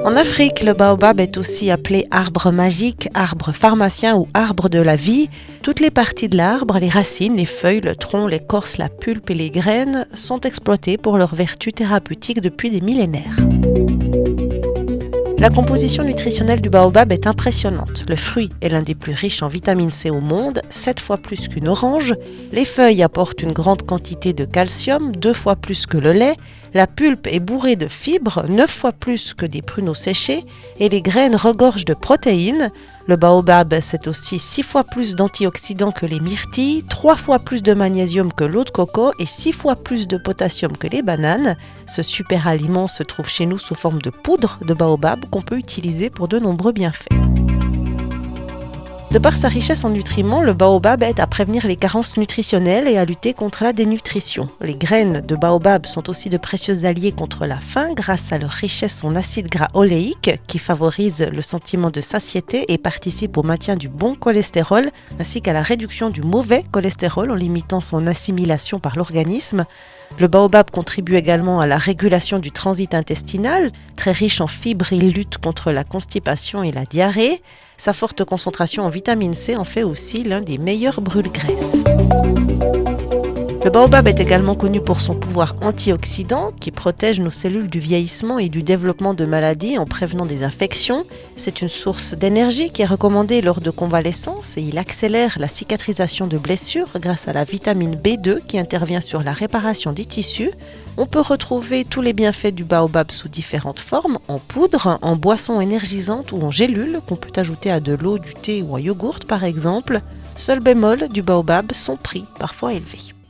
En Afrique, le baobab est aussi appelé arbre magique, arbre pharmacien ou arbre de la vie. Toutes les parties de l'arbre, les racines, les feuilles, le tronc, l'écorce, la pulpe et les graines sont exploitées pour leurs vertus thérapeutiques depuis des millénaires. La composition nutritionnelle du baobab est impressionnante. Le fruit est l'un des plus riches en vitamine C au monde, 7 fois plus qu'une orange. Les feuilles apportent une grande quantité de calcium, 2 fois plus que le lait. La pulpe est bourrée de fibres, 9 fois plus que des pruneaux séchés. Et les graines regorgent de protéines. Le baobab, c'est aussi 6 fois plus d'antioxydants que les myrtilles, 3 fois plus de magnésium que l'eau de coco et 6 fois plus de potassium que les bananes. Ce super aliment se trouve chez nous sous forme de poudre de baobab qu'on peut utiliser pour de nombreux bienfaits. De par sa richesse en nutriments, le baobab aide à prévenir les carences nutritionnelles et à lutter contre la dénutrition. Les graines de baobab sont aussi de précieux alliés contre la faim grâce à leur richesse en acides gras oléiques qui favorisent le sentiment de satiété et participent au maintien du bon cholestérol ainsi qu'à la réduction du mauvais cholestérol en limitant son assimilation par l'organisme. Le baobab contribue également à la régulation du transit intestinal. Très riche en fibres, il lutte contre la constipation et la diarrhée. Sa forte concentration en vitamine C en fait aussi l'un des meilleurs brûle-graisses. Le baobab est également connu pour son pouvoir antioxydant qui protège nos cellules du vieillissement et du développement de maladies en prévenant des infections. C'est une source d'énergie qui est recommandée lors de convalescence et il accélère la cicatrisation de blessures grâce à la vitamine B2 qui intervient sur la réparation des tissus. On peut retrouver tous les bienfaits du baobab sous différentes formes, en poudre, en boisson énergisante ou en gélules qu'on peut ajouter à de l'eau, du thé ou un yogourt par exemple. Seul bémol du baobab, son prix parfois élevé.